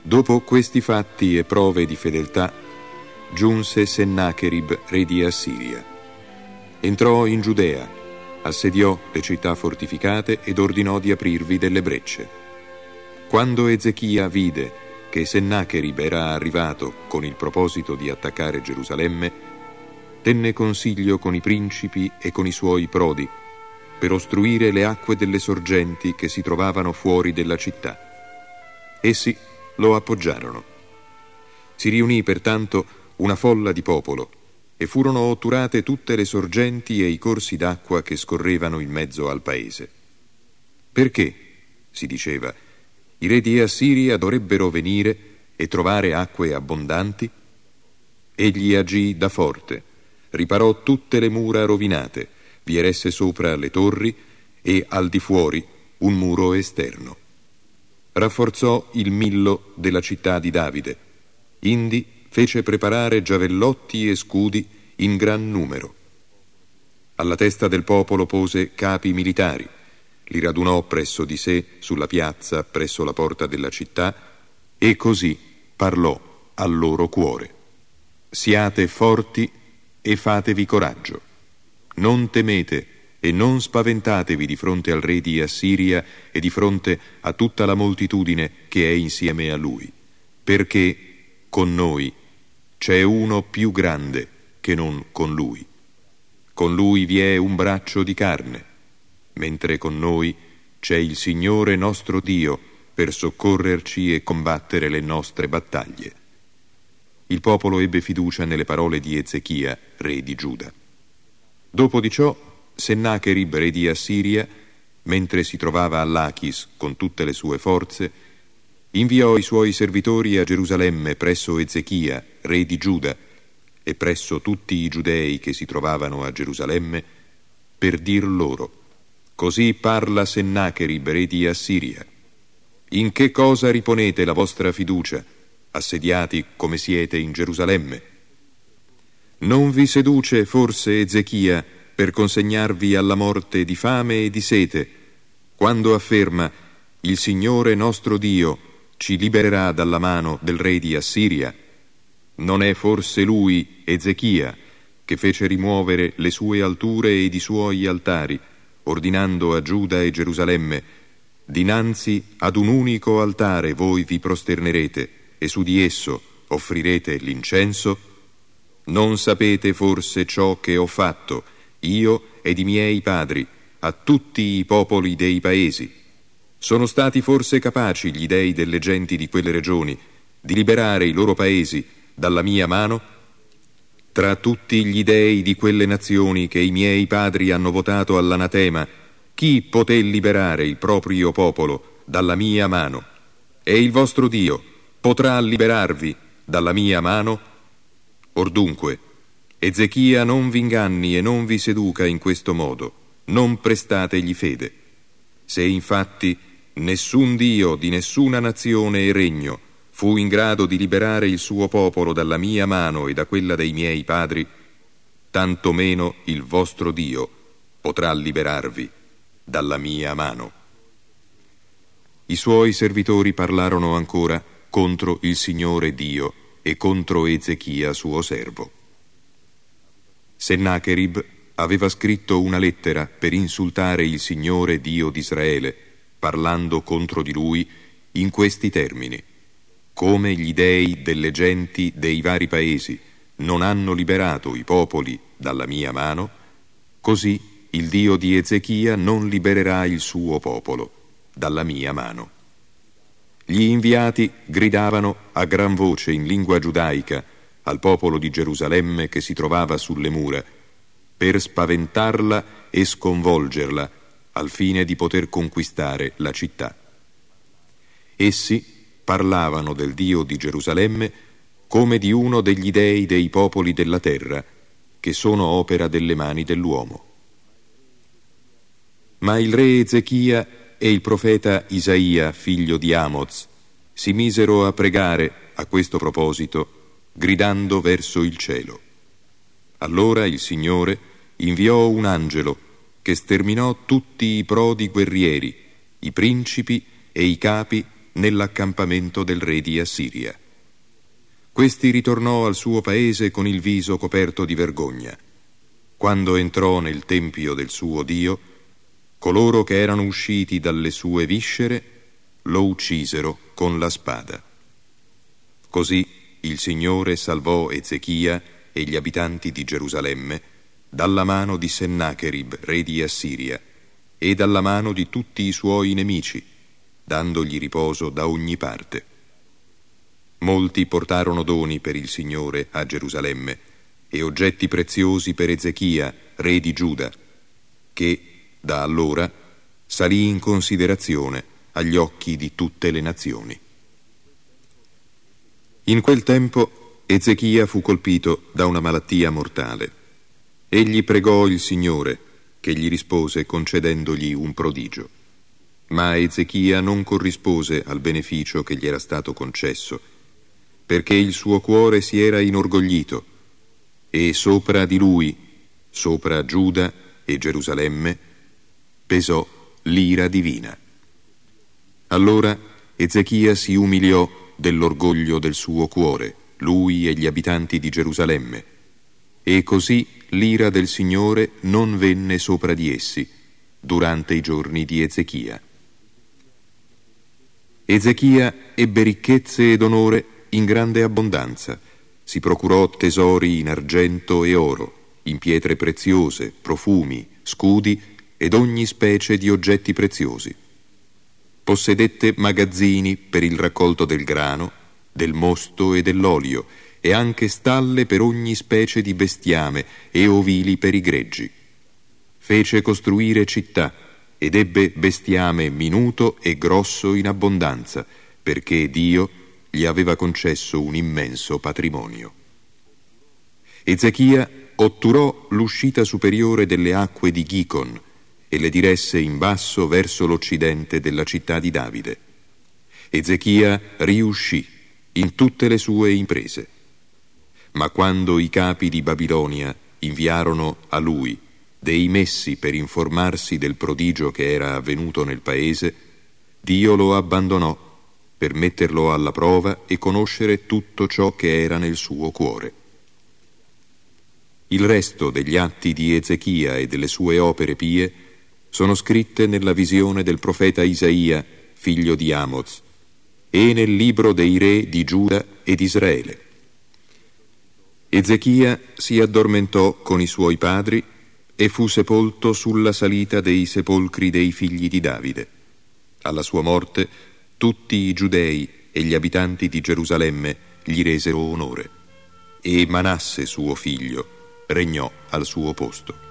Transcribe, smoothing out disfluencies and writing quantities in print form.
Dopo questi fatti e prove di fedeltà, giunse Sennacherib, re di Assiria. Entrò in Giudea, assediò le città fortificate ed ordinò di aprirvi delle brecce. Quando Ezechia vide che Sennacherib era arrivato con il proposito di attaccare Gerusalemme, tenne consiglio con i principi e con i suoi prodi per ostruire le acque delle sorgenti che si trovavano fuori della città. Essi lo appoggiarono. Si riunì pertanto una folla di popolo e furono otturate tutte le sorgenti e i corsi d'acqua che scorrevano in mezzo al paese. Perché, si diceva, i re di Assiria dovrebbero venire e trovare acque abbondanti? Egli agì da forte, riparò tutte le mura rovinate, vi eresse sopra le torri e al di fuori un muro esterno. Rafforzò il Millo della città di Davide, indi fece preparare giavellotti e scudi in gran numero. Alla testa del popolo pose capi militari, li radunò presso di sé sulla piazza presso la porta della città e così parlò al loro cuore: siate forti e fatevi coraggio, non temete e non spaventatevi di fronte al re di Assiria e di fronte a tutta la moltitudine che è insieme a lui, perché con noi c'è uno più grande che non con lui. Con lui vi è un braccio di carne, mentre con noi c'è il Signore nostro Dio per soccorrerci e combattere le nostre battaglie. Il popolo ebbe fiducia nelle parole di Ezechia, re di Giuda. Dopo di ciò, Sennacherib, re di Assiria, mentre si trovava a Lachis con tutte le sue forze, inviò i suoi servitori a Gerusalemme presso Ezechia, re di Giuda, e presso tutti i giudei che si trovavano a Gerusalemme, per dir loro: così parla Sennacherib, re di Assiria. In che cosa riponete la vostra fiducia, assediati come siete in Gerusalemme? Non vi seduce forse Ezechia per consegnarvi alla morte di fame e di sete, quando afferma: il Signore nostro Dio ci libererà dalla mano del re di Assiria? Non è forse lui, Ezechia, che fece rimuovere le sue alture ed i suoi altari, ordinando a Giuda e Gerusalemme: dinanzi ad un unico altare voi vi prosternerete e su di esso offrirete l'incenso? Non sapete forse ciò che ho fatto io ed i miei padri a tutti i popoli dei paesi? Sono stati forse capaci gli dei delle genti di quelle regioni di liberare i loro paesi dalla mia mano? Tra tutti gli dei di quelle nazioni che i miei padri hanno votato all'anatema, chi poté liberare il proprio popolo dalla mia mano? E il vostro Dio potrà liberarvi dalla mia mano? Ordunque, Ezechia non vi inganni e non vi seduca in questo modo, non prestategli fede. Se infatti nessun Dio di nessuna nazione e regno fu in grado di liberare il suo popolo dalla mia mano e da quella dei miei padri, tanto meno il vostro Dio potrà liberarvi dalla mia mano. I suoi servitori parlarono ancora contro il Signore Dio e contro Ezechia suo servo. Sennacherib aveva scritto una lettera per insultare il Signore Dio d'Israele, parlando contro di lui in questi termini: come gli dei delle genti dei vari paesi non hanno liberato i popoli dalla mia mano, così il Dio di Ezechia non libererà il suo popolo dalla mia mano. Gli inviati gridavano a gran voce in lingua giudaica al popolo di Gerusalemme che si trovava sulle mura, per spaventarla e sconvolgerla, al fine di poter conquistare la città. Essi parlavano del Dio di Gerusalemme come di uno degli dei dei popoli della terra, che sono opera delle mani dell'uomo. Ma il re Ezechia e il profeta Isaia, figlio di Amoz, si misero a pregare a questo proposito, gridando verso il cielo. Allora il Signore inviò un angelo che sterminò tutti i prodi guerrieri, i principi e i capi nell'accampamento del re di Assiria. Questi ritornò al suo paese con il viso coperto di vergogna. Quando entrò nel tempio del suo Dio, coloro che erano usciti dalle sue viscere lo uccisero con la spada. Così il Signore salvò Ezechia e gli abitanti di Gerusalemme dalla mano di Sennacherib, re di Assiria, e dalla mano di tutti i suoi nemici, dandogli riposo da ogni parte. Molti portarono doni per il Signore a Gerusalemme e oggetti preziosi per Ezechia, re di Giuda, che da allora salì in considerazione agli occhi di tutte le nazioni. In quel tempo Ezechia fu colpito da una malattia mortale. Egli pregò il Signore, che gli rispose concedendogli un prodigio. Ma Ezechia non corrispose al beneficio che gli era stato concesso, perché il suo cuore si era inorgoglito, e sopra di lui, sopra Giuda e Gerusalemme, pesò l'ira divina. Allora Ezechia si umiliò dell'orgoglio del suo cuore, lui e gli abitanti di Gerusalemme, e così l'ira del Signore non venne sopra di essi durante i giorni di Ezechia. Ezechia ebbe ricchezze ed onore in grande abbondanza, si procurò tesori in argento e oro, in pietre preziose, profumi, scudi ed ogni specie di oggetti preziosi. Possedette magazzini per il raccolto del grano, del mosto e dell'olio, e anche stalle per ogni specie di bestiame e ovili per i greggi. Fece costruire città ed ebbe bestiame minuto e grosso in abbondanza, perché Dio gli aveva concesso un immenso patrimonio. Ezechia otturò l'uscita superiore delle acque di Gicon e le diresse in basso verso l'occidente della città di Davide. Ezechia riuscì in tutte le sue imprese. Ma quando i capi di Babilonia inviarono a lui dei messi per informarsi del prodigio che era avvenuto nel paese, Dio lo abbandonò per metterlo alla prova e conoscere tutto ciò che era nel suo cuore. Il resto degli atti di Ezechia e delle sue opere pie sono scritte nella visione del profeta Isaia, figlio di Amoz, e nel libro dei re di Giuda ed Israele. Ezechia si addormentò con i suoi padri e fu sepolto sulla salita dei sepolcri dei figli di Davide. Alla sua morte tutti i giudei e gli abitanti di Gerusalemme gli resero onore, e Manasse suo figlio regnò al suo posto.